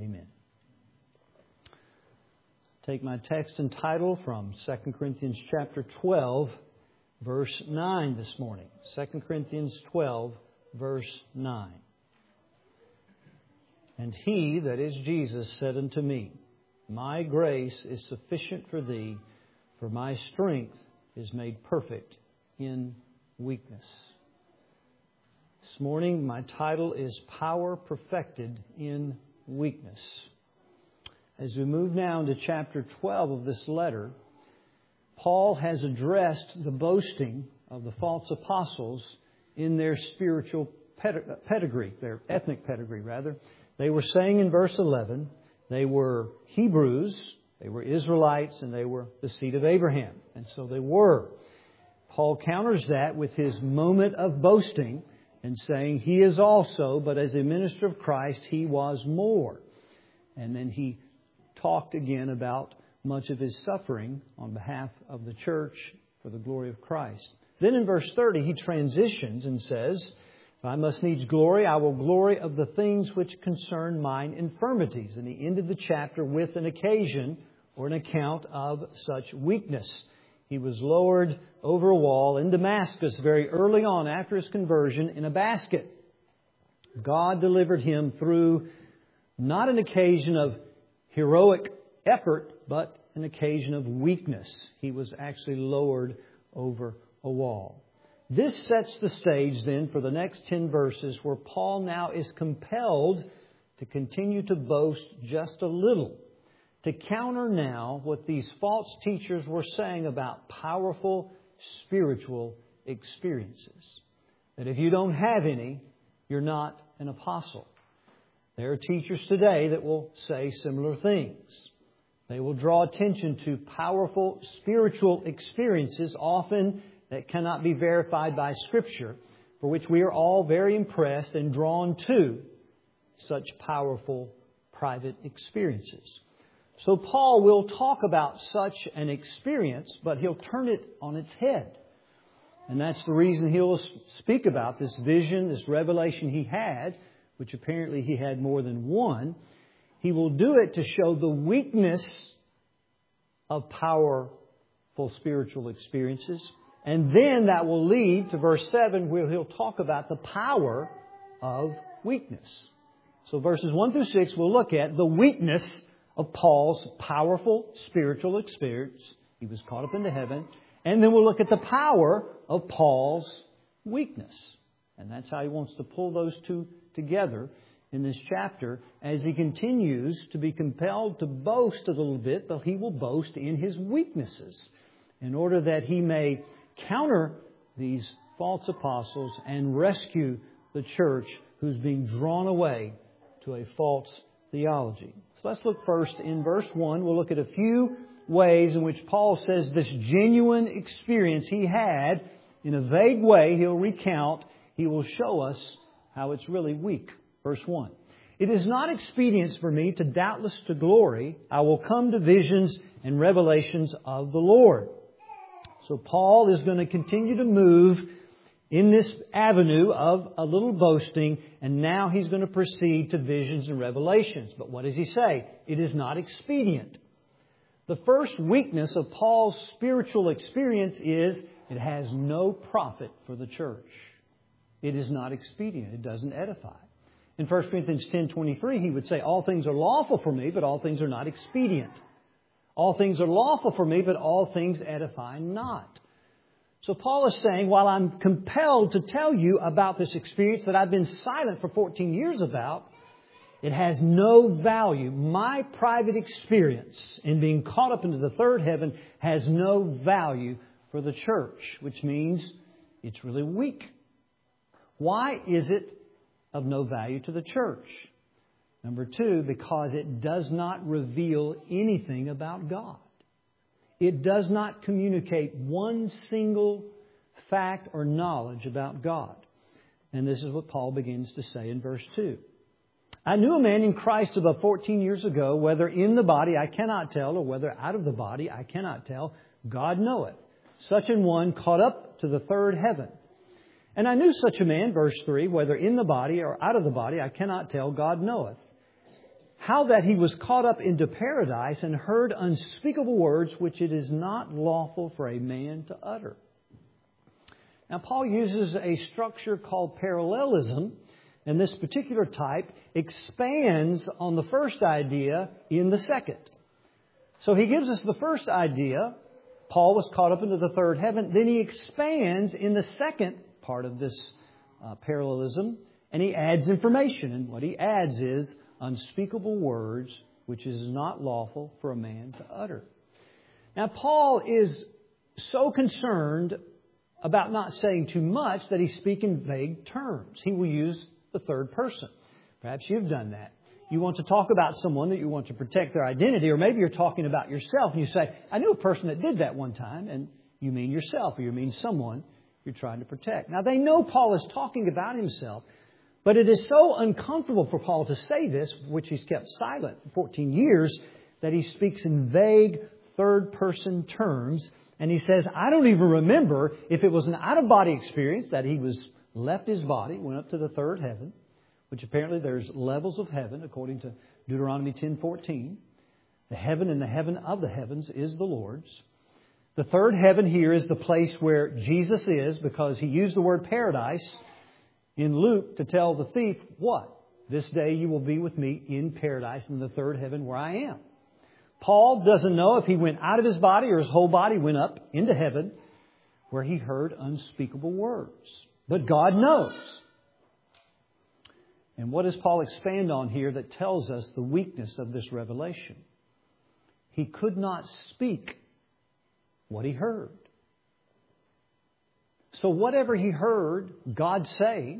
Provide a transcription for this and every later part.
Amen. Take my text and title from 2 Corinthians chapter 12, verse 9 this morning. 2 Corinthians 12, verse 9. And He, that is Jesus, said unto me, My grace is sufficient for thee, for my strength is made perfect in weakness. This morning, my title is Power Perfected in Weakness. As we move now into chapter 12 of this letter, Paul has addressed the boasting of the false apostles in their spiritual pedigree, their ethnic pedigree, rather. They were saying in verse 11, they were Hebrews, they were Israelites, and they were the seed of Abraham. And so they were. Paul counters that with his moment of boasting and saying he is also, but as a minister of Christ, he was more. And then he talked again about much of his suffering on behalf of the church for the glory of Christ. Then in verse 30, he transitions and says, If I must needs glory, I will glory of the things which concern mine infirmities. And he ended the chapter with an occasion or an account of such weakness. He was lowered over a wall in Damascus very early on after his conversion in a basket. God delivered him through not an occasion of heroic effort, but an occasion of weakness. He was actually lowered over a wall. This sets the stage then for the next 10 verses where Paul now is compelled to continue to boast just a little, to counter now what these false teachers were saying about powerful spiritual experiences. That if you don't have any, you're not an apostle. There are teachers today that will say similar things. They will draw attention to powerful spiritual experiences, often that cannot be verified by Scripture, for which we are all very impressed and drawn to such powerful private experiences. So Paul will talk about such an experience, but he'll turn it on its head. And that's the reason he'll speak about this vision, this revelation he had, which apparently he had more than one. He will do it to show the weakness of powerful spiritual experiences. And then that will lead to verse 7 where he'll talk about the power of weakness. So verses 1 through 6 we'll look at the weakness of Paul's powerful spiritual experience. He was caught up into heaven. And then we'll look at the power of Paul's weakness. And that's how he wants to pull those two together in this chapter as he continues to be compelled to boast a little bit, but he will boast in his weaknesses in order that he may counter these false apostles and rescue the church who's being drawn away to a false theology. So let's look first in verse 1. We'll look at a few ways in which Paul says this genuine experience he had, in a vague way he'll recount. He will show us how it's really weak. Verse 1. It is not expedient for me to doubtless to glory. I will come to visions and revelations of the Lord. So Paul is going to continue to move in this avenue of a little boasting, and now he's going to proceed to visions and revelations. But what does he say? It is not expedient. The first weakness of Paul's spiritual experience is it has no profit for the church. It is not expedient. It doesn't edify. In 1 Corinthians 10:23, he would say, all things are lawful for me, but all things are not expedient. All things are lawful for me, but all things edify not. So Paul is saying, while I'm compelled to tell you about this experience that I've been silent for 14 years about, it has no value. My private experience in being caught up into the third heaven has no value for the church, which means it's really weak. Why is it of no value to the church? Number 2, because it does not reveal anything about God. It does not communicate one single fact or knowledge about God. And this is what Paul begins to say in verse 2. I knew a man in Christ about 14 years ago, whether in the body I cannot tell, or whether out of the body I cannot tell. God knoweth. Such an one caught up to the third heaven. And I knew such a man, verse 3, whether in the body or out of the body, I cannot tell, God knoweth. how that he was caught up into paradise and heard unspeakable words which it is not lawful for a man to utter. Now, Paul uses a structure called parallelism, and this particular type expands on the first idea in the second. So he gives us the first idea, Paul was caught up into the third heaven. Then he expands in the second part of this parallelism, and he adds information. And what he adds is unspeakable words, which is not lawful for a man to utter. Now, Paul is so concerned about not saying too much that he's speaking vague terms. He will use the third person. Perhaps you've done that. You want to talk about someone that you want to protect their identity, or maybe you're talking about yourself and you say, I knew a person that did that one time, and you mean yourself or you mean someone you're trying to protect. Now, they know Paul is talking about himself, but it is so uncomfortable for Paul to say this, which he's kept silent for 14 years, that he speaks in vague third-person terms. And he says, I don't even remember if it was an out-of-body experience that he was left his body, went up to the third heaven, which apparently there's levels of heaven according to Deuteronomy 10:14. The heaven and the heaven of the heavens is the Lord's. The third heaven here is the place where Jesus is, because he used the word paradise in Luke to tell the thief, what? This day you will be with me in paradise in the third heaven where I am. Paul doesn't know if he went out of his body or his whole body went up into heaven where he heard unspeakable words. But God knows. And what does Paul expand on here that tells us the weakness of this revelation? He could not speak what he heard. So whatever he heard God say,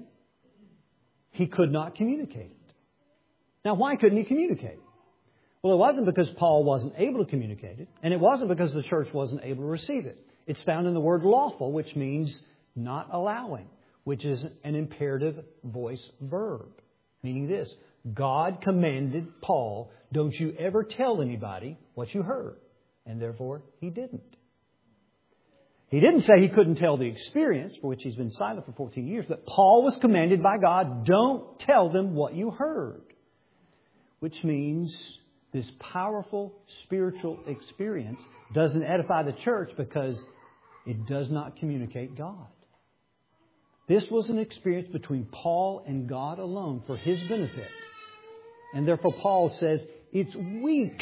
he could not communicate it. Now, why couldn't he communicate? Well, it wasn't because Paul wasn't able to communicate it, and it wasn't because the church wasn't able to receive it. It's found in the word lawful, which means not allowing, which is an imperative voice verb. Meaning this, God commanded Paul, don't you ever tell anybody what you heard. And therefore, he didn't. He didn't say he couldn't tell the experience, for which he's been silent for 14 years, but Paul was commanded by God, don't tell them what you heard. Which means this powerful spiritual experience doesn't edify the church because it does not communicate God. This was an experience between Paul and God alone for his benefit. And therefore Paul says it's weak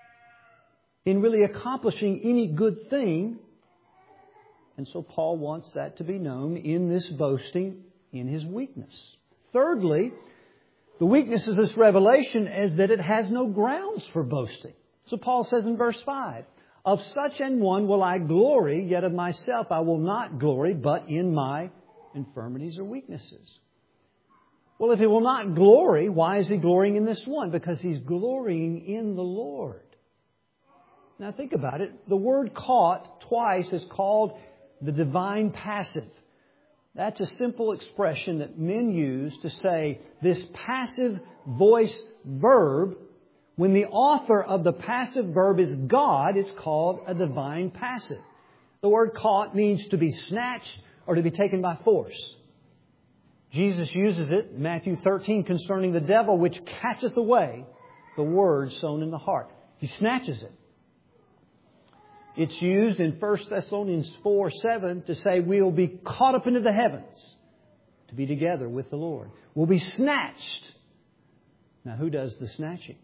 in really accomplishing any good thing. And so Paul wants that to be known in this boasting in his weakness. Thirdly, the weakness of this revelation is that it has no grounds for boasting. So Paul says in verse 5, of such an one will I glory, yet of myself I will not glory, but in my infirmities or weaknesses. Well, if he will not glory, why is he glorying in this one? Because he's glorying in the Lord. Now think about it. The word caught twice is called the divine passive. That's a simple expression that men use to say this passive voice verb, when the author of the passive verb is God, it's called a divine passive. The word caught means to be snatched or to be taken by force. Jesus uses it in Matthew 13 concerning the devil which catcheth away the word sown in the heart. He snatches it. It's used in 1 Thessalonians 4:7 to say we'll be caught up into the heavens to be together with the Lord. We'll be snatched. Now, who does the snatching?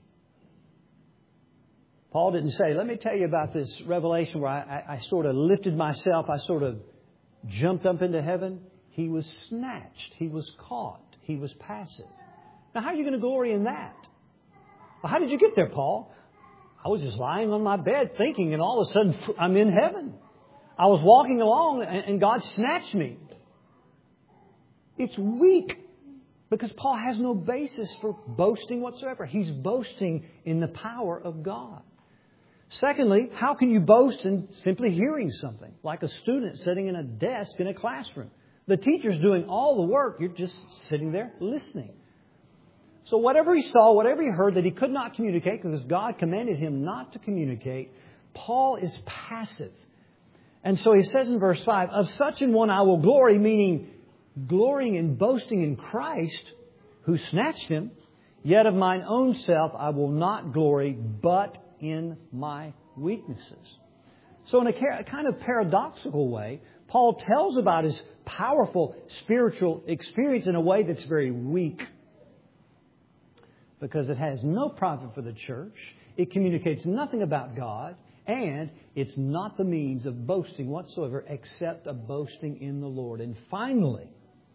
Paul didn't say, let me tell you about this revelation where I sort of lifted myself. I sort of jumped up into heaven. He was snatched. He was caught. He was passive. Now, how are you going to glory in that? Well, how did you get there, Paul? I was just lying on my bed thinking, and all of a sudden I'm in heaven. I was walking along and God snatched me. It's weak because Paul has no basis for boasting whatsoever. He's boasting in the power of God. Secondly, how can you boast in simply hearing something? Like a student sitting in a desk in a classroom. The teacher's doing all the work. You're just sitting there listening. So whatever he saw, whatever he heard that he could not communicate because God commanded him not to communicate, Paul is passive. And so he says in verse 5, of such an one I will glory, meaning glorying and boasting in Christ who snatched him. Yet of mine own self I will not glory, but in my weaknesses. So in a kind of paradoxical way, Paul tells about his powerful spiritual experience in a way that's very weak. Because it has no profit for the church, it communicates nothing about God, and it's not the means of boasting whatsoever except of boasting in the Lord. And finally,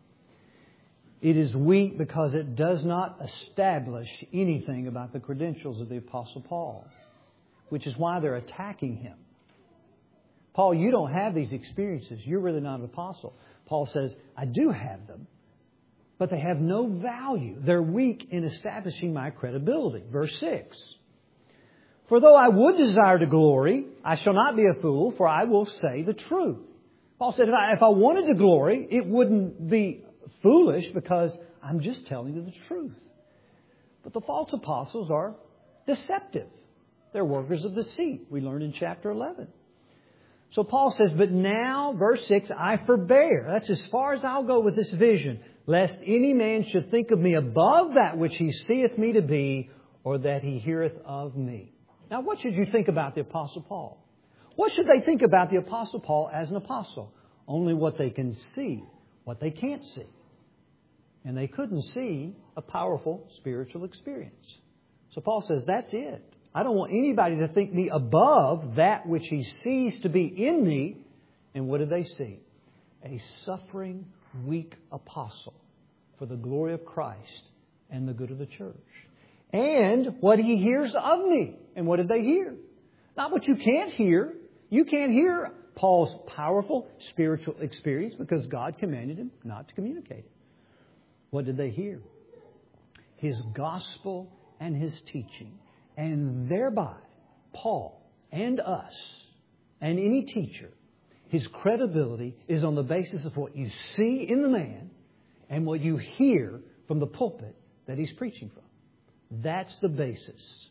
it is weak because it does not establish anything about the credentials of the Apostle Paul, which is why they're attacking him. Paul, you don't have these experiences. You're really not an apostle. Paul says, I do have them, but they have no value. They're weak in establishing my credibility. Verse 6. For though I would desire to glory, I shall not be a fool, for I will say the truth. Paul said, if I wanted to glory, it wouldn't be foolish because I'm just telling you the truth. But the false apostles are deceptive. They're workers of deceit. We learned in chapter 11. So Paul says, but now, verse 6, I forbear. That's as far as I'll go with this vision. Lest any man should think of me above that which he seeth me to be, or that he heareth of me. Now, what should you think about the Apostle Paul? What should they think about the Apostle Paul as an apostle? Only what they can see, what they can't see. And they couldn't see a powerful spiritual experience. So Paul says, that's it. I don't want anybody to think me above that which he sees to be in me. And what did they see? A suffering, weak apostle for the glory of Christ and the good of the church. And what he hears of me. And what did they hear? Not what you can't hear. You can't hear Paul's powerful spiritual experience because God commanded him not to communicate it. What did they hear? His gospel and his teaching. And thereby, Paul and us and any teacher, his credibility is on the basis of what you see in the man and what you hear from the pulpit that he's preaching from. That's the basis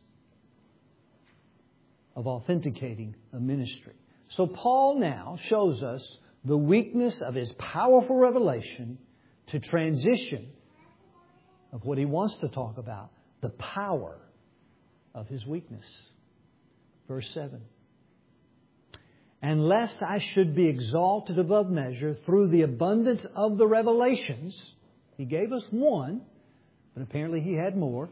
of authenticating a ministry. So Paul now shows us the weakness of his powerful revelation to transition of what he wants to talk about, the power of his weakness. Verse 7. And lest I should be exalted above measure through the abundance of the revelations. He gave us one, but apparently he had more.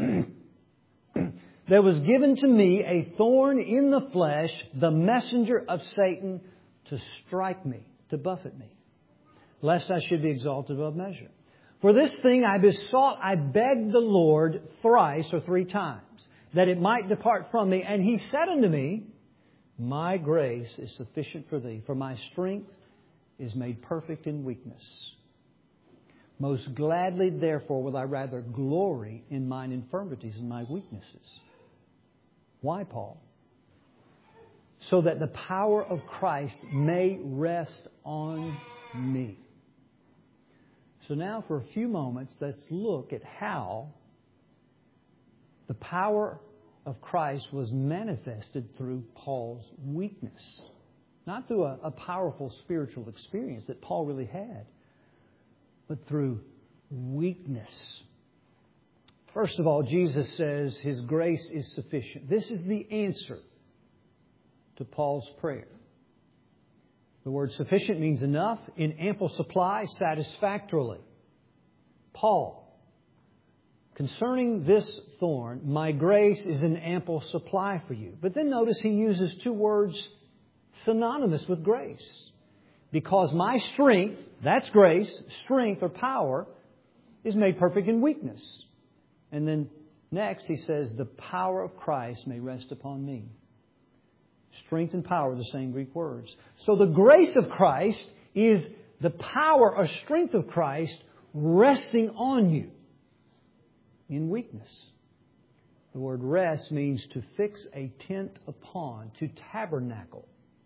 There was given to me a thorn in the flesh, the messenger of Satan, to strike me, to buffet me, lest I should be exalted above measure. For this thing I besought, I begged the Lord thrice or 3 times, that it might depart from me. And He said unto me, my grace is sufficient for thee, for my strength is made perfect in weakness. Most gladly, therefore, will I rather glory in mine infirmities and my weaknesses. Why, Paul? So that the power of Christ may rest on me. So now for a few moments, let's look at how the power of Christ was manifested through Paul's weakness. Not through a powerful spiritual experience that Paul really had, but through weakness. First of all, Jesus says His grace is sufficient. This is the answer to Paul's prayer. The word sufficient means enough, in ample supply, satisfactorily. Paul, concerning this thorn, my grace is in ample supply for you. But then notice he uses 2 words synonymous with grace. Because my strength, that's grace, strength or power, is made perfect in weakness. And then next he says, the power of Christ may rest upon me. Strength and power are the same Greek words. So the grace of Christ is the power or strength of Christ resting on you in weakness. The word rest means to fix a tent upon, to tabernacle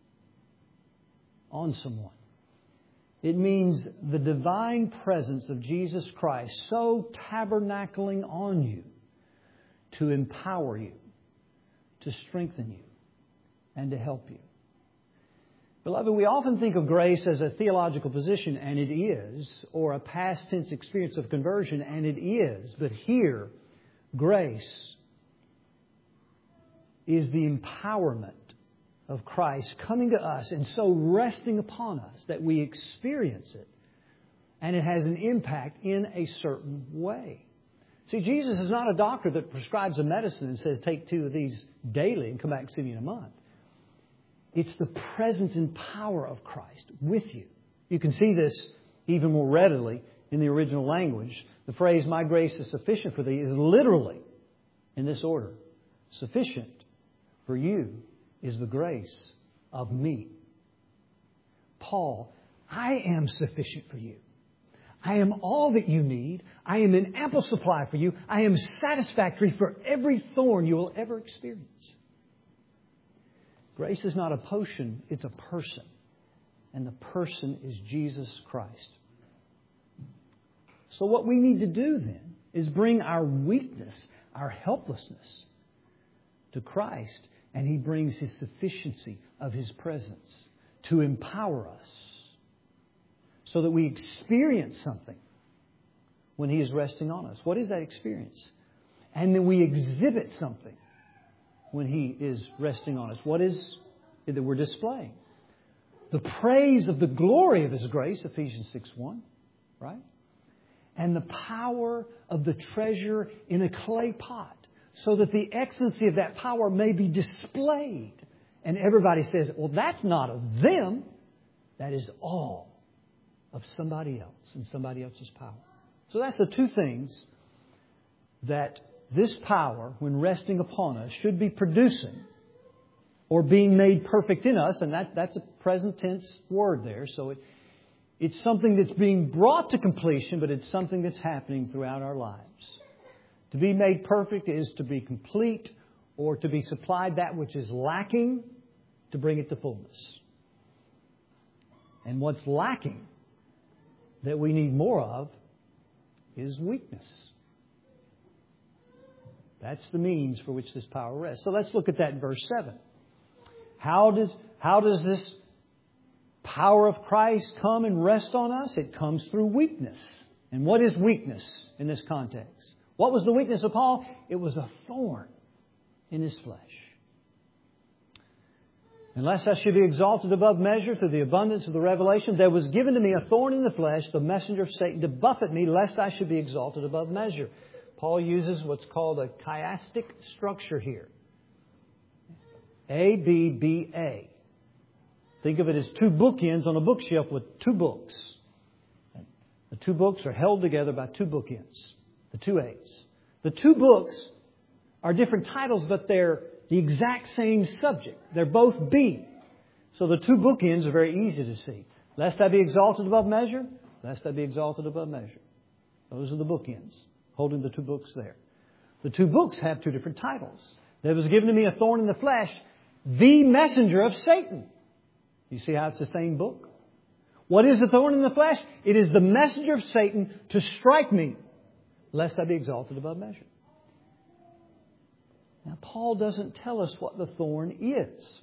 on someone. It means the divine presence of Jesus Christ so tabernacling on you to empower you, to strengthen you, and to help you. Beloved, we often think of grace as a theological position, and it is, or a past tense experience of conversion, and it is. But here, Grace is the empowerment of Christ coming to us and so resting upon us that we experience it. And it has an impact in a certain way. See, Jesus is not a doctor that prescribes a medicine and says, take 2 of these daily and come back and see me in a month. It's the presence and power of Christ with you. You can see this even more readily in the original language. The phrase, my grace is sufficient for thee, is literally in this order. Sufficient for you is the grace of me. Paul, I am sufficient for you. I am all that you need. I am in ample supply for you. I am satisfactory for every thorn you will ever experience. Grace is not a potion, it's a person. And the person is Jesus Christ. So what we need to do then is bring our weakness, our helplessness to Christ. And He brings His sufficiency of His presence to empower us so that we experience something when He is resting on us. What is that experience? And then we exhibit something when He is resting on us. What is it that we're displaying? The praise of the glory of His grace, Ephesians 6:1, right? And the power of the treasure in a clay pot, so that the excellency of that power may be displayed. And everybody says, well, that's not of them. That is all of somebody else and somebody else's power. So that's the 2 things that this power, when resting upon us, should be producing or being made perfect in us. And that's a present tense word there. So it's something that's being brought to completion, but it's something that's happening throughout our lives. To be made perfect is to be complete or to be supplied that which is lacking to bring it to fullness. And what's lacking that we need more of is weakness. That's the means for which this power rests. So let's look at that in verse 7. How does this power of Christ come and rest on us? It comes through weakness. And what is weakness in this context? What was the weakness of Paul? It was a thorn in his flesh. Unless I should be exalted above measure through the abundance of the revelation, there was given to me a thorn in the flesh, the messenger of Satan, to buffet me, lest I should be exalted above measure. Paul uses what's called a chiastic structure here. A, B, B, A. Think of it as 2 bookends on a bookshelf with 2 books. The 2 books are held together by 2 bookends. The 2 A's. The 2 books are different titles, but they're the exact same subject. They're both B. So the 2 bookends are very easy to see. Lest I be exalted above measure, lest I be exalted above measure. Those are the bookends, holding the 2 books there. The 2 books have 2 different titles. There was given to me a thorn in the flesh, the messenger of Satan. You see how it's the same book? What is the thorn in the flesh? It is the messenger of Satan to strike me, lest I be exalted above measure. Now, Paul doesn't tell us what the thorn is.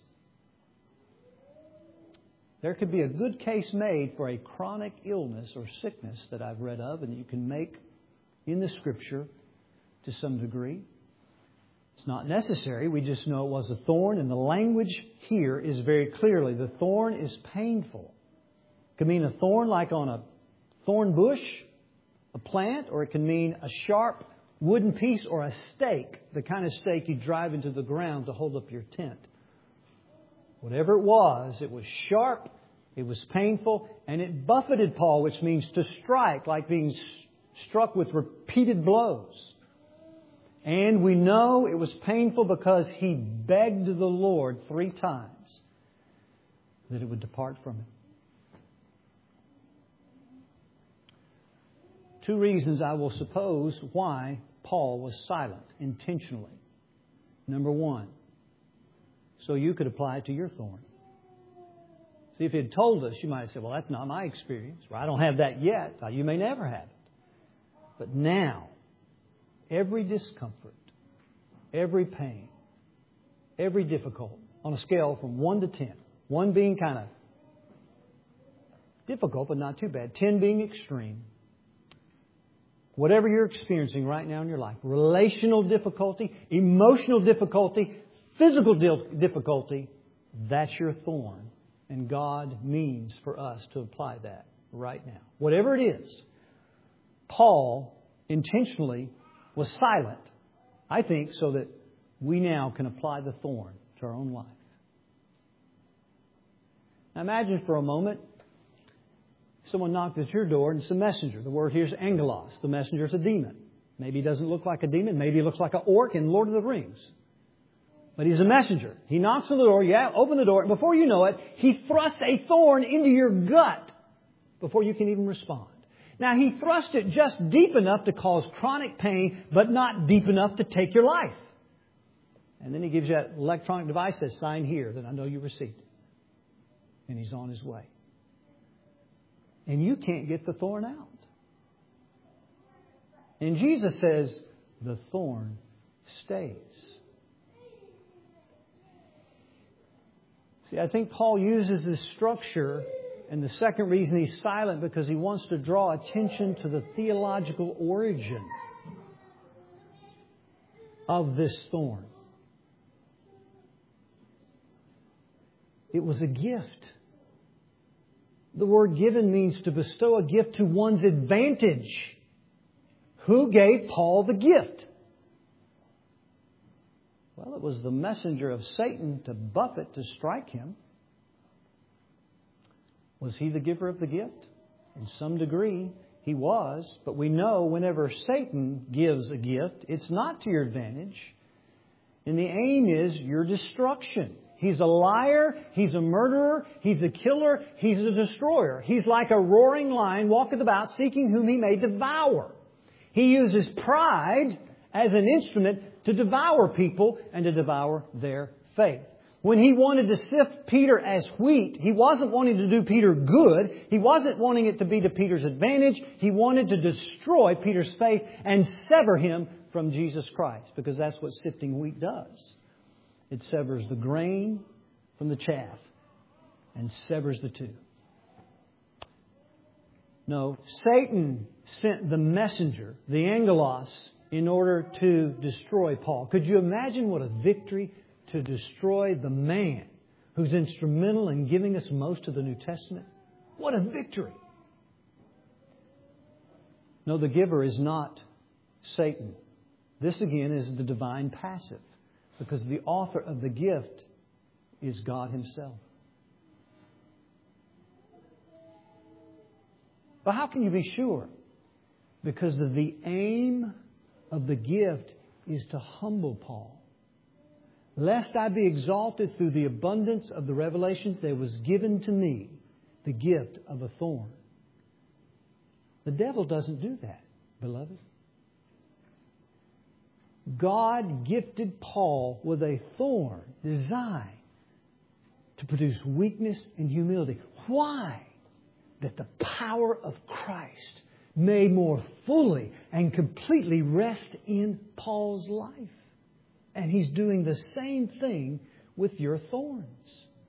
There could be a good case made for a chronic illness or sickness that I've read of, and you can make in the Scripture to some degree. It's not necessary. We just know it was a thorn, and the language here is very clearly, the thorn is painful. It can mean a thorn like on a thorn bush, a plant, or it can mean a sharp wooden piece or a stake, the kind of stake you drive into the ground to hold up your tent. Whatever it was sharp, it was painful, and it buffeted Paul, which means to strike, like being struck with repeated blows. And we know it was painful because he begged the Lord 3 times that it would depart from him. 2 reasons, I will suppose, why Paul was silent intentionally. Number 1, so you could apply it to your thorn. See, if he had told us, you might have said, well, that's not my experience. Or I don't have that yet. You may never have it. But now, every discomfort, every pain, every difficulty, on a scale from 1 to 10, 1 being kind of difficult but not too bad, 10 being extreme, Whatever you're experiencing right now in your life, relational difficulty, emotional difficulty, physical difficulty, that's your thorn. And God means for us to apply that right now. Whatever it is, Paul intentionally was silent, I think, so that we now can apply the thorn to our own life. Now imagine for a moment someone knocked at your door and it's a messenger. The word here is angelos. The messenger is a demon. Maybe he doesn't look like a demon. Maybe he looks like an orc in Lord of the Rings. But he's a messenger. He knocks on the door. Open the door. And before you know it, he thrusts a thorn into your gut before you can even respond. Now, he thrust it just deep enough to cause chronic pain, but not deep enough to take your life. And then he gives you that electronic device that says, sign here, that I know you received it. And he's on his way. And you can't get the thorn out. And Jesus says, the thorn stays. See, I think Paul uses this structure, and the second reason he's silent, because he wants to draw attention to the theological origin of this thorn. It was a gift. The word given means to bestow a gift to one's advantage. Who gave Paul the gift? Well, it was the messenger of Satan to buffet, to strike him. Was he the giver of the gift? In some degree, he was. But we know whenever Satan gives a gift, it's not to your advantage. And the aim is your destruction. He's a liar. He's a murderer. He's a killer. He's a destroyer. He's like a roaring lion walking about seeking whom he may devour. He uses pride as an instrument to devour people and to devour their faith. When he wanted to sift Peter as wheat, he wasn't wanting to do Peter good. He wasn't wanting it to be to Peter's advantage. He wanted to destroy Peter's faith and sever him from Jesus Christ, because that's what sifting wheat does. It severs the grain from the chaff and severs the two. No, Satan sent the messenger, the angelos, in order to destroy Paul. Could you imagine what a victory to destroy the man who's instrumental in giving us most of the New Testament? What a victory! No, the giver is not Satan. This again is the divine passive, because the author of the gift is God Himself. But how can you be sure? Because of the aim of the gift is to humble Paul. Lest I be exalted through the abundance of the revelations, there was given to me the gift of a thorn. The devil doesn't do that, beloved. God gifted Paul with a thorn designed to produce weakness and humility. Why? That the power of Christ may more fully and completely rest in Paul's life. And he's doing the same thing with your thorns.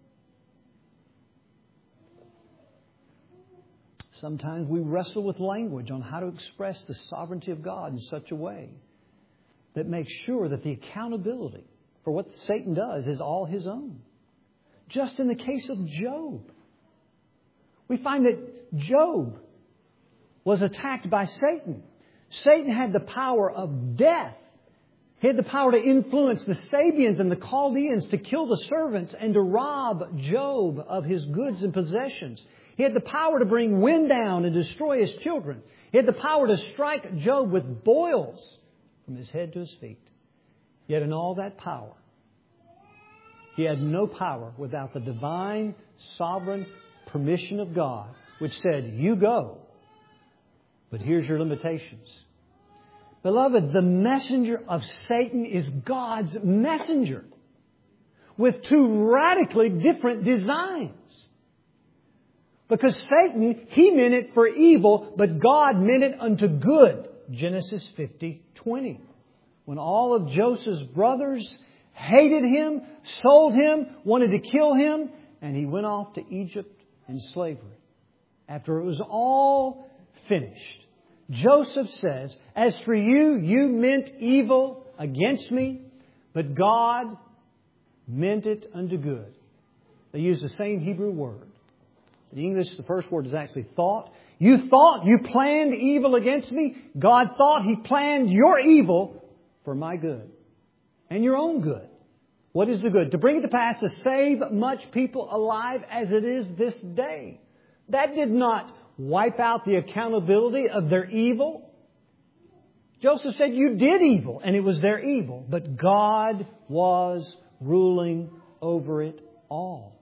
Sometimes we wrestle with language on how to express the sovereignty of God in such a way that makes sure that the accountability for what Satan does is all his own. Just in the case of Job, we find that Job was attacked by Satan. Satan had the power of death. He had the power to influence the Sabians and the Chaldeans to kill the servants and to rob Job of his goods and possessions. He had the power to bring wind down and destroy his children. He had the power to strike Job with boils from his head to his feet. Yet in all that power, he had no power without the divine, sovereign permission of God, which said, you go, but here's your limitations. Beloved, the messenger of Satan is God's messenger with two radically different designs. Because Satan, he meant it for evil, but God meant it unto good. Genesis 50:20. When all of Joseph's brothers hated him, sold him, wanted to kill him, and he went off to Egypt in slavery. After it was all finished, Joseph says, "As for you, you meant evil against me, but God meant it unto good." They use the same Hebrew word. In English, the first word is actually thought. You thought you planned evil against me. God thought He planned your evil for my good and your own good. What is the good? To bring it to pass to save much people alive as it is this day. That did not wipe out the accountability of their evil. Joseph said, you did evil, and it was their evil. But God was ruling over it all.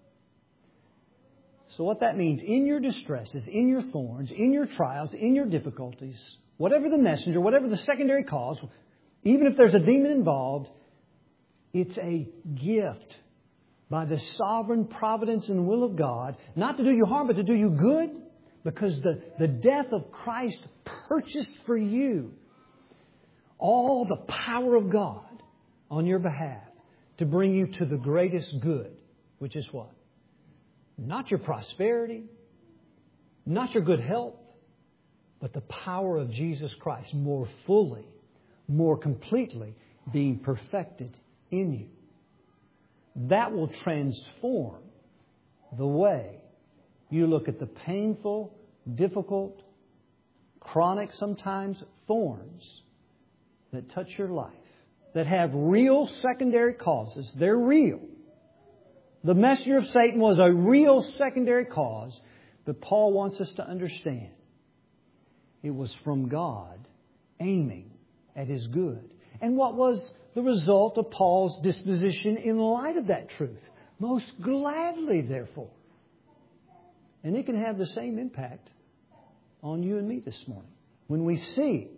So what that means, in your distresses, in your thorns, in your trials, in your difficulties, whatever the messenger, whatever the secondary cause, even if there's a demon involved, it's a gift by the sovereign providence and will of God, not to do you harm, but to do you good, because the death of Christ purchased for you all the power of God on your behalf to bring you to the greatest good, which is what? Not your prosperity, not your good health, but the power of Jesus Christ more fully, more completely being perfected in you. That will transform the way you look at the painful, difficult, chronic, sometimes thorns that touch your life, that have real secondary causes. They're real. The messenger of Satan was a real secondary cause, but Paul wants us to understand it was from God aiming at His good. And what was the result of Paul's disposition in light of that truth? Most gladly, therefore. And it can have the same impact on you and me this morning. When we see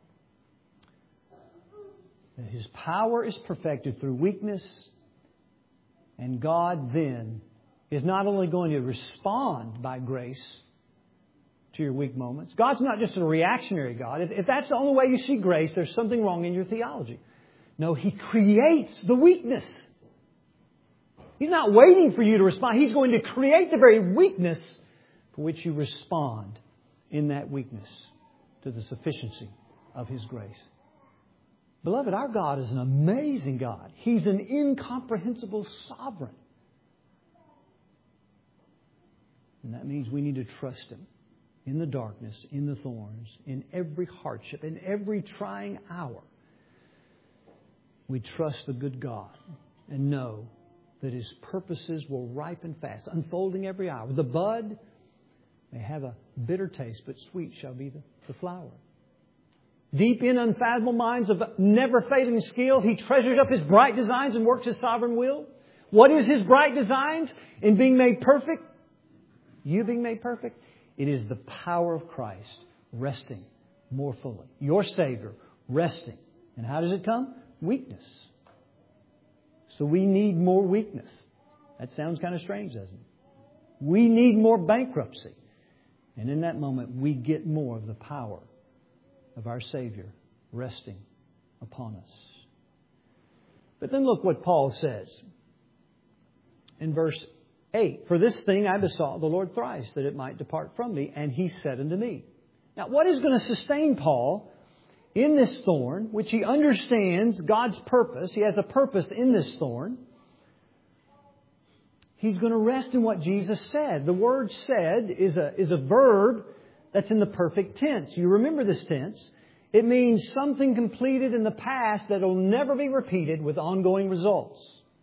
that His power is perfected through weakness, and God then is not only going to respond by grace to your weak moments. God's not just a reactionary God. If that's the only way you see grace, there's something wrong in your theology. No, He creates the weakness. He's not waiting for you to respond. He's going to create the very weakness for which you respond in that weakness to the sufficiency of His grace. Beloved, our God is an amazing God. He's an incomprehensible sovereign. And that means we need to trust Him in the darkness, in the thorns, in every hardship, in every trying hour. We trust the good God and know that His purposes will ripen fast, unfolding every hour. The bud may have a bitter taste, but sweet shall be the flower. Deep in unfathomable minds of never-failing skill, He treasures up His bright designs and works His sovereign will. What is His bright designs in being made perfect? You being made perfect? It is the power of Christ resting more fully. Your Savior resting. And how does it come? Weakness. So we need more weakness. That sounds kind of strange, doesn't it? We need more bankruptcy. And in that moment, we get more of the power of our Savior resting upon us. But then look what Paul says in verse 8. For this thing I besought the Lord thrice, that it might depart from me. And He said unto me. Now, what is going to sustain Paul in this thorn, which he understands God's purpose? He has a purpose in this thorn. He's going to rest in what Jesus said. The word said is a verb that's in the perfect tense. You remember this tense. It means something completed in the past that will never be repeated with ongoing results.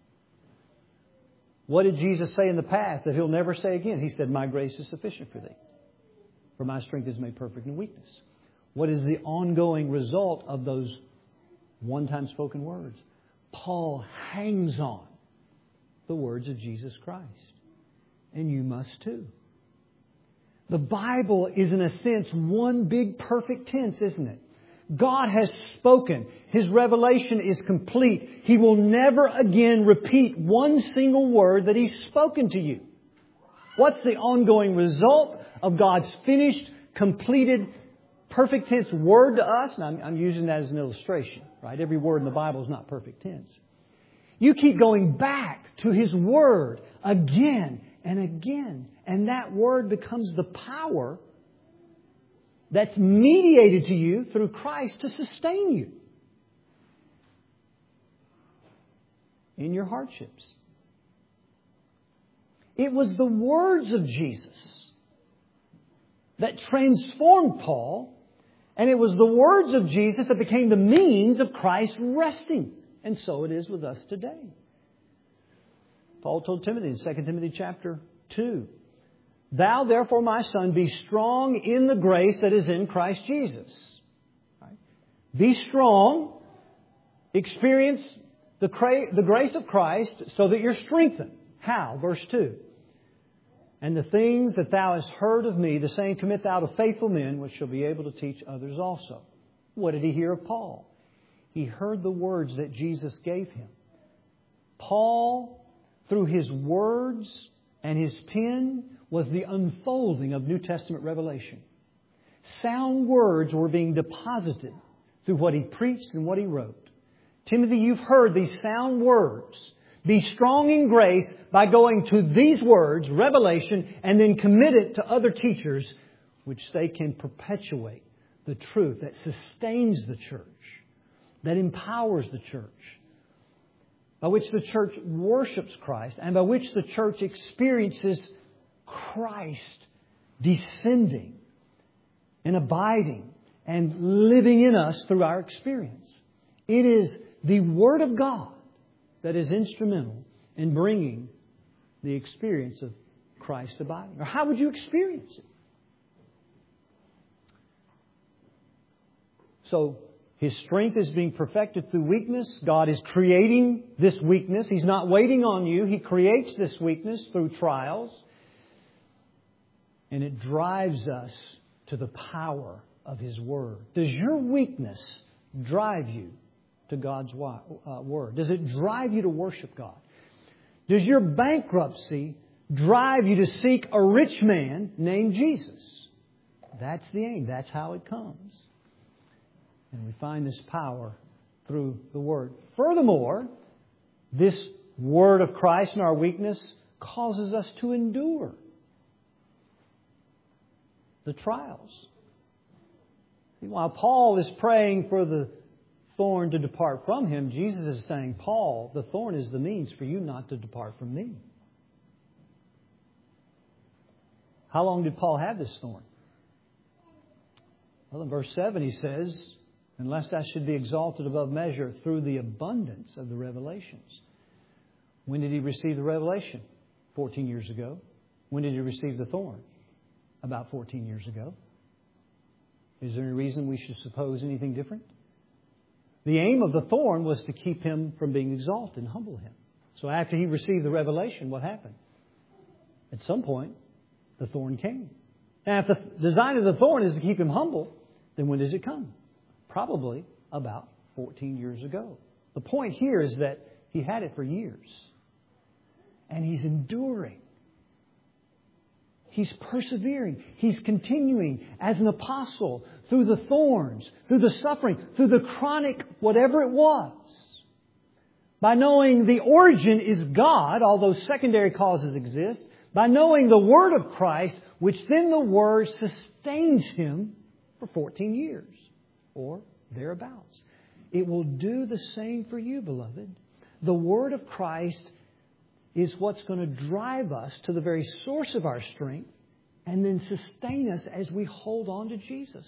What did Jesus say in the past that He'll never say again? He said, my grace is sufficient for thee, for my strength is made perfect in weakness. What is the ongoing result of those one-time spoken words? Paul hangs on the words of Jesus Christ. And you must too. The Bible is, in a sense, one big perfect tense, isn't it? God has spoken. His revelation is complete. He will never again repeat one single word that He's spoken to you. What's the ongoing result of God's finished, completed, perfect tense word to us? Now, I'm using that as an illustration, right? Every word in the Bible is not perfect tense. You keep going back to His Word again and again. And that Word becomes the power that's mediated to you through Christ to sustain you in your hardships. It was the words of Jesus that transformed Paul, and it was the words of Jesus that became the means of Christ's resting. And so it is with us today. Paul told Timothy in 2 Timothy chapter 2, "Thou therefore, my son, be strong in the grace that is in Christ Jesus." Right? Be strong, experience the grace of Christ so that you're strengthened. How? Verse 2. "And the things that thou hast heard of me, the same commit thou to faithful men, which shall be able to teach others also." What did he hear of Paul? He heard the words that Jesus gave him. Paul, through his words and his pen, was the unfolding of New Testament revelation. Sound words were being deposited through what he preached and what he wrote. Timothy, you've heard these sound words. Be strong in grace by going to these words, revelation, and then commit it to other teachers, which they can perpetuate the truth that sustains the church, that empowers the church, by which the church worships Christ, and by which the church experiences Christ descending and abiding and living in us through our experience. It is the Word of God that is instrumental in bringing the experience of Christ abiding. Or how would you experience it? So, His strength is being perfected through weakness. God is creating this weakness. He's not waiting on you. He creates this weakness through trials. And it drives us to the power of His Word. Does your weakness drive you to God's Word? Does it drive you to worship God? Does your bankruptcy drive you to seek a rich man named Jesus? That's the aim. That's how it comes. And we find this power through the Word. Furthermore, this Word of Christ in our weakness causes us to endure the trials. See, while Paul is praying for the thorn to depart from him, Jesus is saying, Paul, the thorn is the means for you not to depart from me. How long did Paul have this thorn? Well, in verse 7 he says, unless I should be exalted above measure through the abundance of the revelations. When did he receive the revelation? 14 years ago. When did he receive the thorn? About 14 years ago. Is there any reason we should suppose anything different? The aim of the thorn was to keep him from being exalted and humble him. So after he received the revelation, what happened? At some point, the thorn came. Now, if the design of the thorn is to keep him humble, then when does it come? Probably about 14 years ago. The point here is that he had it for years. And he's enduring. He's persevering. He's continuing as an apostle through the thorns, through the suffering, through the chronic whatever it was. By knowing the origin is God, although secondary causes exist. By knowing the Word of Christ, which then the Word sustains him for 14 years. Or thereabouts. It will do the same for you, beloved. The Word of Christ is what's going to drive us to the very source of our strength and then sustain us as we hold on to Jesus.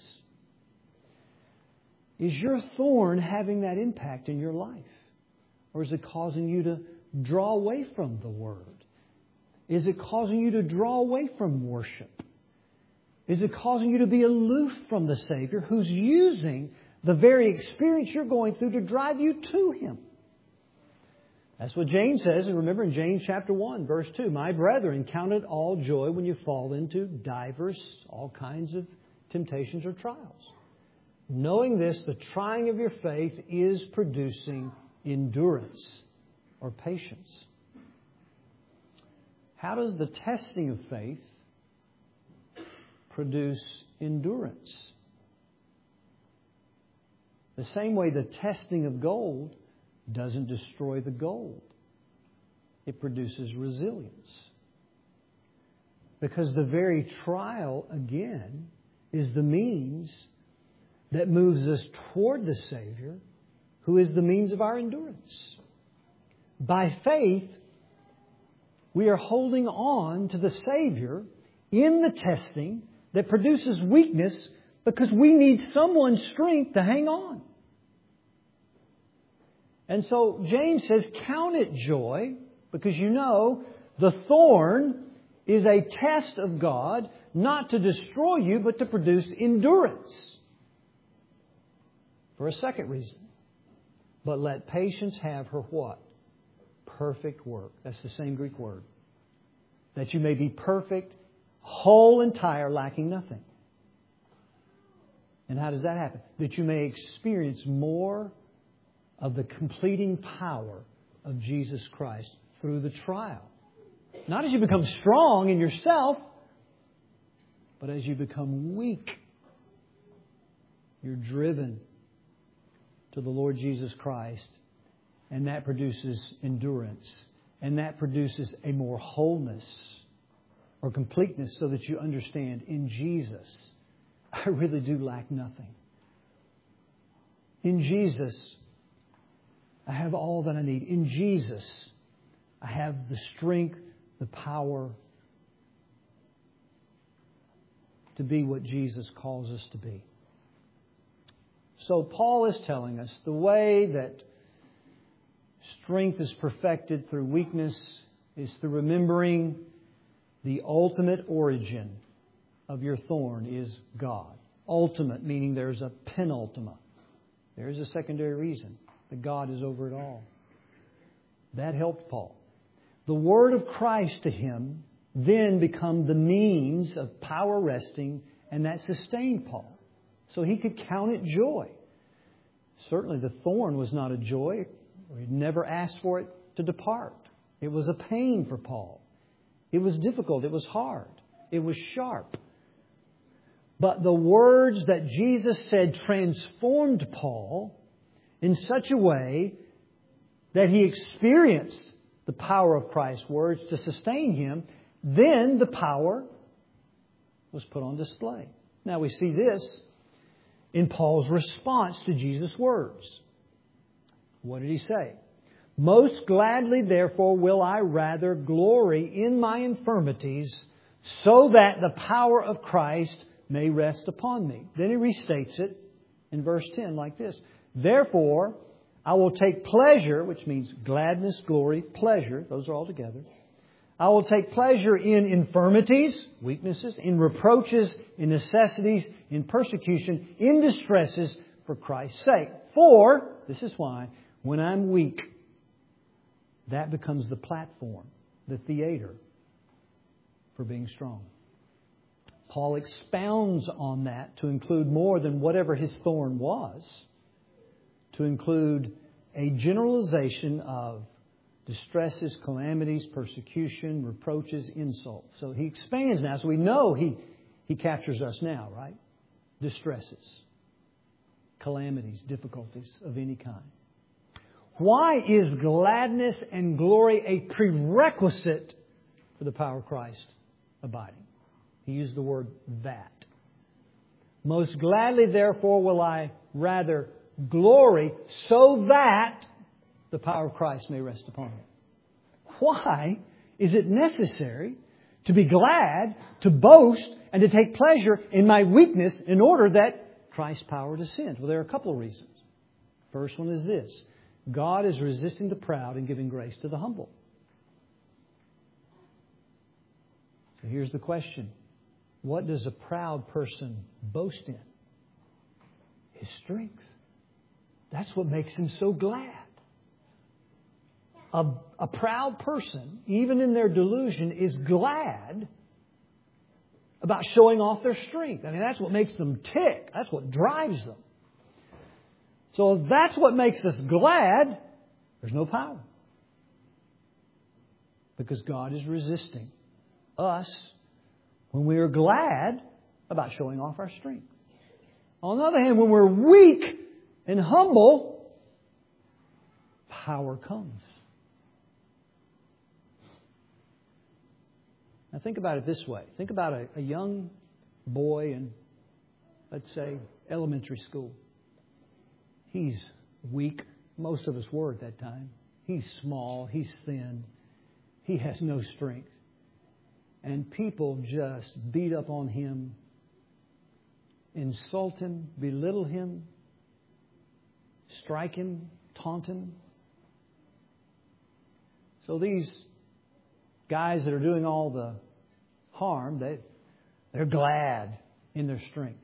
Is your thorn having that impact in your life? Or is it causing you to draw away from the Word? Is it causing you to draw away from worship? Is it causing you to be aloof from the Savior who's using the very experience you're going through to drive you to Him? That's what James says. And remember in James chapter 1, verse 2, my brethren, count it all joy when you fall into divers, all kinds of temptations or trials. Knowing this, the trying of your faith is producing endurance or patience. How does the testing of faith produce endurance? The same way the testing of gold doesn't destroy the gold. It produces resilience. Because the very trial, again, is the means that moves us toward the Savior, who is the means of our endurance. By faith, we are holding on to the Savior in the testing that produces weakness because we need someone's strength to hang on. And so James says, count it joy, because you know the thorn is a test of God, not to destroy you, but to produce endurance. For a second reason. But let patience have her what? Perfect work. That's the same Greek word. That you may be perfect, whole, entire, lacking nothing. And how does that happen? That you may experience more of the completing power of Jesus Christ through the trial. Not as you become strong in yourself, but as you become weak. You're driven to the Lord Jesus Christ, and that produces endurance, and that produces a more wholeness or completeness, so that you understand, in Jesus, I really do lack nothing. In Jesus, I have all that I need. In Jesus, I have the strength, the power to be what Jesus calls us to be. So Paul is telling us the way that strength is perfected through weakness is through remembering the ultimate origin of your thorn is God. Ultimate, meaning there's a penultima. There's a secondary reason that God is over it all. That helped Paul. The word of Christ to him then become the means of power resting, and that sustained Paul. So he could count it joy. Certainly the thorn was not a joy. He never asked for it to depart. It was a pain for Paul. It was difficult. It was hard. It was sharp. But the words that Jesus said transformed Paul in such a way that he experienced the power of Christ's words to sustain him. Then the power was put on display. Now we see this in Paul's response to Jesus' words. What did he say? Most gladly, therefore, will I rather glory in my infirmities, so that the power of Christ may rest upon me. Then he restates it in verse 10 like this. Therefore, I will take pleasure, which means gladness, glory, pleasure. Those are all together. I will take pleasure in infirmities, weaknesses, in reproaches, in necessities, in persecution, in distresses for Christ's sake. For, this is why, when I'm weak, that becomes the platform, the theater for being strong. Paul expounds on that to include more than whatever his thorn was, to include a generalization of distresses, calamities, persecution, reproaches, insults. So he expands now. So we know he captures us now, right? Distresses, calamities, difficulties of any kind. Why is gladness and glory a prerequisite for the power of Christ abiding? He used the word that. Most gladly, therefore, will I rather glory, so that the power of Christ may rest upon me. Why is it necessary to be glad, to boast, and to take pleasure in my weakness in order that Christ's power descends? Well, there are a couple of reasons. First one is this. God is resisting the proud and giving grace to the humble. So here's the question. What does a proud person boast in? His strength. That's what makes him so glad. A proud person, even in their delusion, is glad about showing off their strength. I mean, that's what makes them tick. That's what drives them. So if that's what makes us glad, there's no power. Because God is resisting us when we are glad about showing off our strength. On the other hand, when we're weak and humble, power comes. Now think about it this way. Think about a young boy in let's say, elementary school. He's weak. Most of us were at that time. He's small. He's thin. He has no strength. And people just beat up on him, insult him, belittle him, strike him, taunt him. So these guys that are doing all the harm, they're glad in their strength.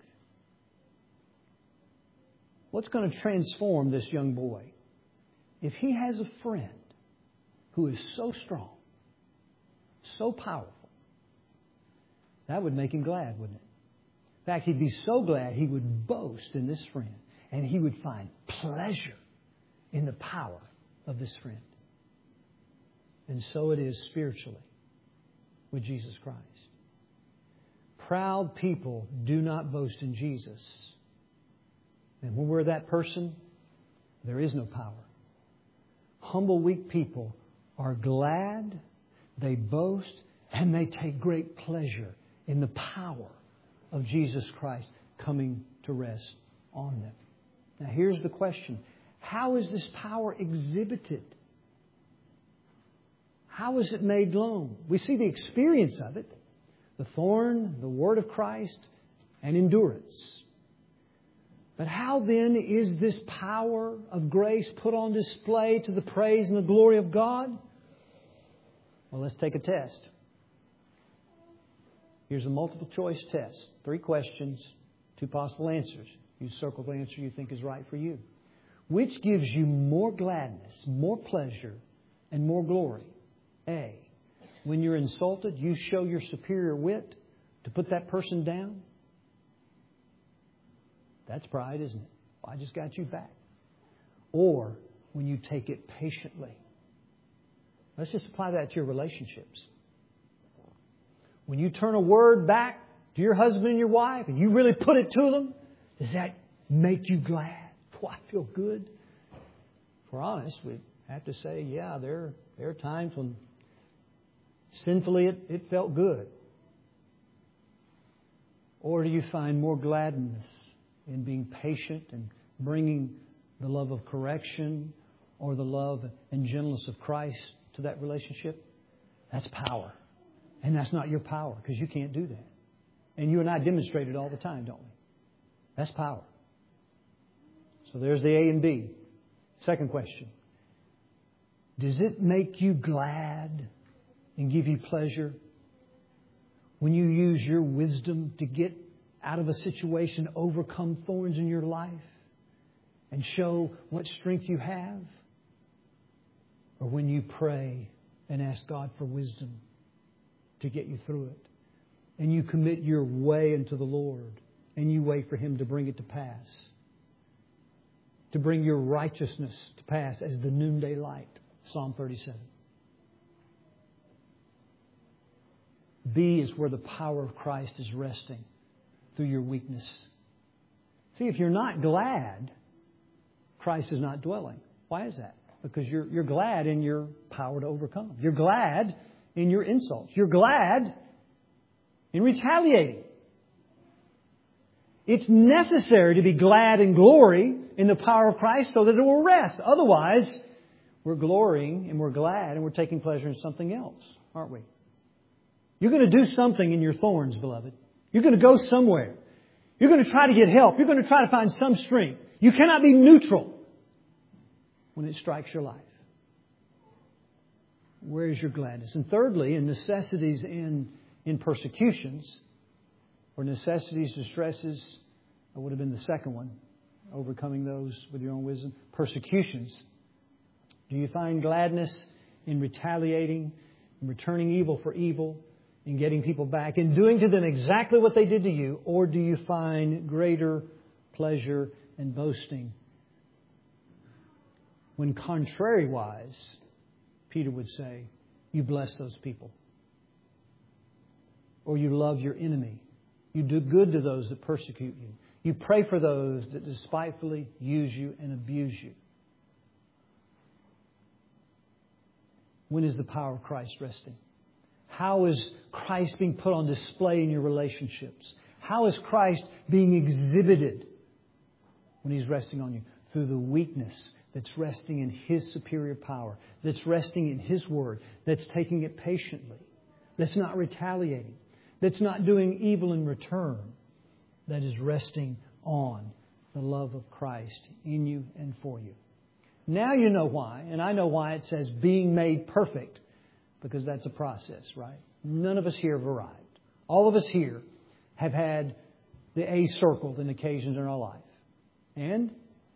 What's going to transform this young boy? If he has a friend who is so strong, so powerful, that would make him glad, wouldn't it? In fact, he'd be so glad he would boast in this friend, and he would find pleasure in the power of this friend. And so it is spiritually with Jesus Christ. Proud people do not boast in Jesus. And when we're that person, there is no power. Humble, weak people are glad, they boast, and they take great pleasure in the power of Jesus Christ coming to rest on them. Now here's the question. How is this power exhibited? How is it made known? We see the experience of it. The thorn, the Word of Christ, and endurance. But how then is this power of grace put on display to the praise and the glory of God? Well, let's take a test. Here's a multiple choice test. 3 questions, 2 possible answers. You circle the answer you think is right for you. Which gives you more gladness, more pleasure, and more glory? A, when you're insulted, you show your superior wit to put that person down? That's pride, isn't it? Well, I just got you back. Or when you take it patiently. Let's just apply that to your relationships. When you turn a word back to your husband and your wife and you really put it to them, does that make you glad? Boy, I feel good. If we're honest, we have to say, yeah, there are times when sinfully it felt good. Or do you find more gladness in being patient and bringing the love of correction or the love and gentleness of Christ to that relationship? That's power. And that's not your power, because you can't do that. And you and I demonstrate it all the time, don't we? That's power. So there's the A and B. Second question. Does it make you glad and give you pleasure when you use your wisdom to get out of a situation, overcome thorns in your life, and show what strength you have? Or when you pray and ask God for wisdom to get you through it, and you commit your way unto the Lord, and you wait for Him to bring it to pass, to bring your righteousness to pass as the noonday light, Psalm 37. B is where the power of Christ is resting through your weakness. See, if you're not glad, Christ is not dwelling. Why is that? Because you're glad in your power to overcome. You're glad in your insults. You're glad in retaliating. It's necessary to be glad and glory in the power of Christ so that it will rest. Otherwise, we're glorying and we're glad and we're taking pleasure in something else, aren't we? You're going to do something in your thorns, beloved. You're going to go somewhere. You're going to try to get help. You're going to try to find some strength. You cannot be neutral when it strikes your life. Where is your gladness? And thirdly, in necessities in persecutions, or necessities, distresses, that would have been the second one, overcoming those with your own wisdom. Persecutions. Do you find gladness in retaliating, in returning evil for evil, in getting people back, in doing to them exactly what they did to you? Or do you find greater pleasure and boasting when contrariwise, Peter would say, you bless those people? Or you love your enemy. You do good to those that persecute you. You pray for those that despitefully use you and abuse you. When is the power of Christ resting? How is Christ being put on display in your relationships? How is Christ being exhibited when He's resting on you? Through the weakness that's resting in His superior power, that's resting in His Word, that's taking it patiently, that's not retaliating, that's not doing evil in return, that is resting on the love of Christ in you and for you. Now you know why, and I know why it says being made perfect, because that's a process, right? None of us here have arrived. All of us here have had the A circled in occasions in our life. And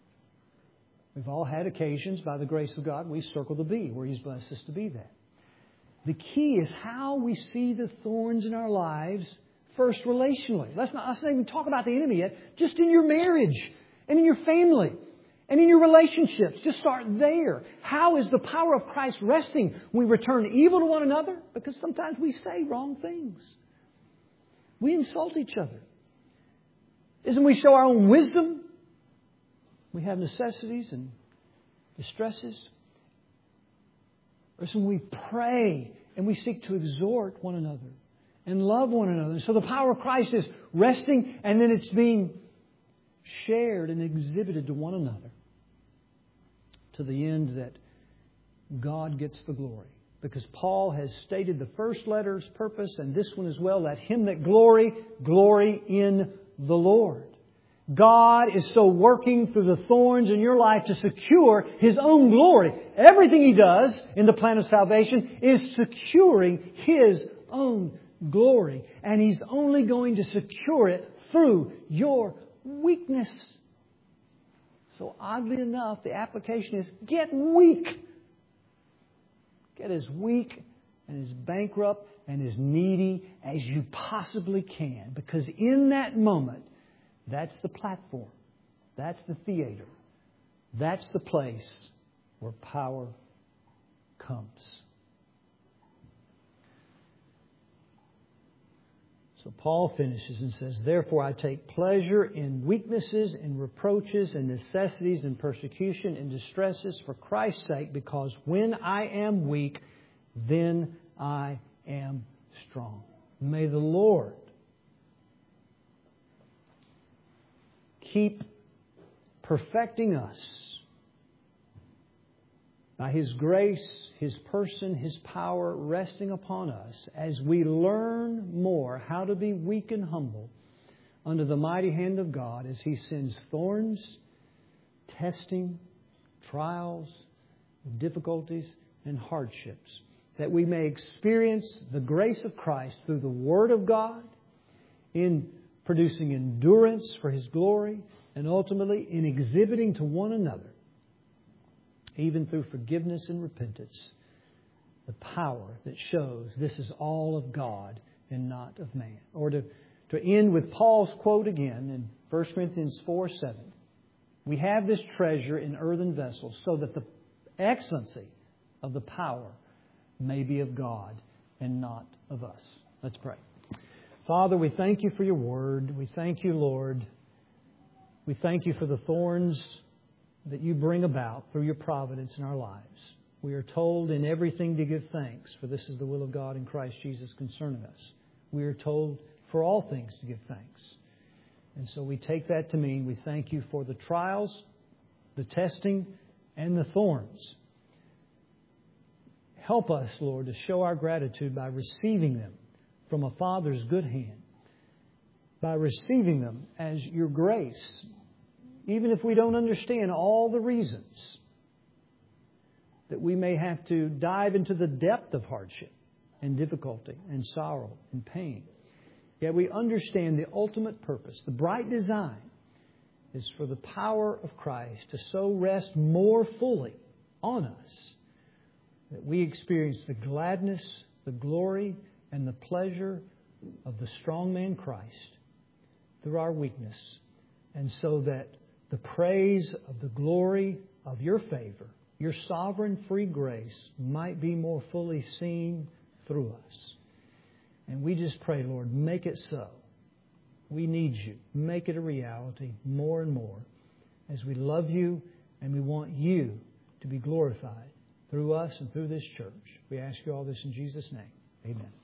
we've all had occasions, by the grace of God, we circle the B, where He's blessed us to be that. The key is how we see the thorns in our lives, first relationally. Let's not even talk about the enemy yet. Just in your marriage and in your family and in your relationships. Just start there. How is the power of Christ resting when we return evil to one another? Because sometimes we say wrong things. We insult each other. Isn't we show our own wisdom? We have necessities and distresses. Or isn't we pray and we seek to exhort one another and love one another? So the power of Christ is resting, and then it's being shared and exhibited to one another to the end that God gets the glory. Because Paul has stated the first letter's purpose, and this one as well, that him that glory in the Lord. God is so working through the thorns in your life to secure His own glory. Everything He does in the plan of salvation is securing His own glory. And He's only going to secure it through your weakness. So oddly enough, the application is get weak. Get as weak and as bankrupt and as needy as you possibly can. Because in that moment, that's the platform. That's the theater. That's the place where power comes. So Paul finishes and says, therefore I take pleasure in weaknesses, in reproaches, in necessities, in persecution, in distresses for Christ's sake, because when I am weak, then I am strong. May the Lord keep perfecting us by His grace, His person, His power resting upon us as we learn more how to be weak and humble under the mighty hand of God as He sends thorns, testing, trials, difficulties, and hardships, that we may experience the grace of Christ through the Word of God in producing endurance for His glory, and ultimately in exhibiting to one another, even through forgiveness and repentance, the power that shows this is all of God and not of man. Or to end with Paul's quote again in 1 Corinthians 4:7. We have this treasure in earthen vessels so that the excellency of the power may be of God and not of us. Let's pray. Father, we thank You for Your Word. We thank You, Lord. We thank You for the thorns that You bring about through Your providence in our lives. We are told in everything to give thanks, for this is the will of God in Christ Jesus concerning us. We are told for all things to give thanks. And so we take that to mean we thank You for the trials, the testing, and the thorns. Help us, Lord, to show our gratitude by receiving them from a Father's good hand, by receiving them as Your grace, even if we don't understand all the reasons, that we may have to dive into the depth of hardship and difficulty and sorrow and pain. Yet we understand the ultimate purpose, the bright design, is for the power of Christ to so rest more fully on us that we experience the gladness, the glory, and the pleasure of the strong man Christ through our weakness, and so that the praise of the glory of Your favor, Your sovereign free grace, might be more fully seen through us. And we just pray, Lord, make it so. We need You. Make it a reality more and more as we love You and we want You to be glorified through us and through this church. We ask You all this in Jesus' name. Amen.